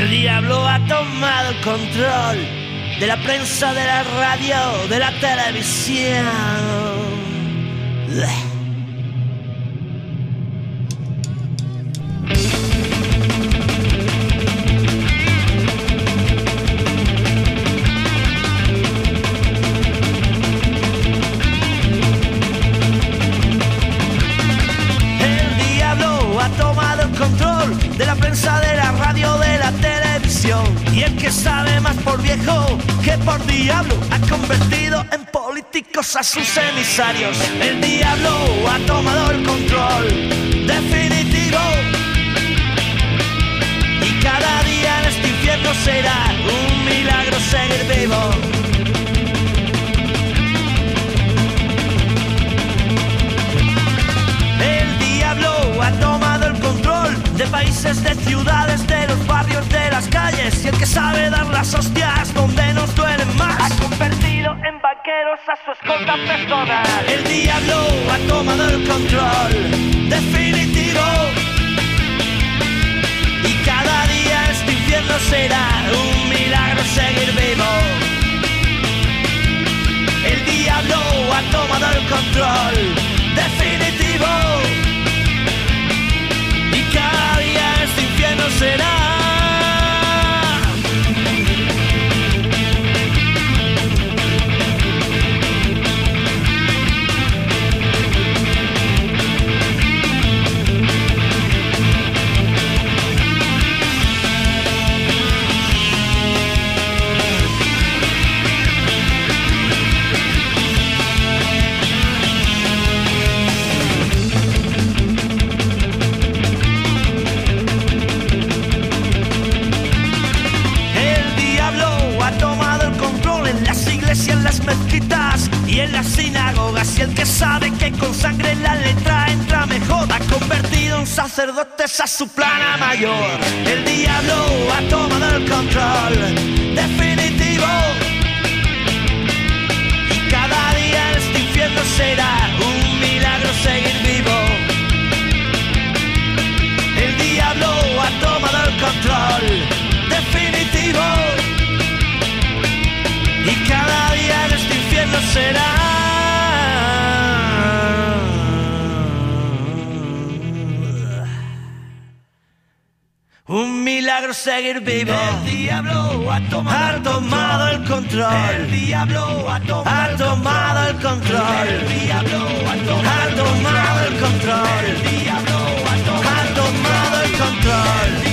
El diablo ha tomado el control de la prensa, de la radio, de la televisión. De la prensa, de la radio, de la televisión. Y el que sabe más por viejo que por diablo ha convertido en políticos a sus emisarios. El diablo ha tomado el control definitivo, y cada día en este infierno será un milagro seguir vivo. El diablo ha tomado el control de países, de ciudades, de los barrios, de las calles. Y el que sabe dar las hostias donde nos duelen más ha convertido en banqueros a su escolta personal. El diablo ha tomado el control definitivo, y cada día este infierno será un milagro seguir vivo. El diablo ha tomado el control definitivo, y cada día este infierno será. En las mezquitas y en las sinagogas, y el que sabe que con sangre en la letra entra mejor ha convertido en sacerdotes a su plana mayor. El diablo ha tomado el control definitivo, y cada día en este infierno será un milagro seguir vivo. El diablo ha tomado el control definitivo, y cada día en este infierno será un milagro seguir vivo. El diablo ha tomado el control. El diablo ha tomado el control. El diablo ha tomado el control. El diablo ha tomado el control.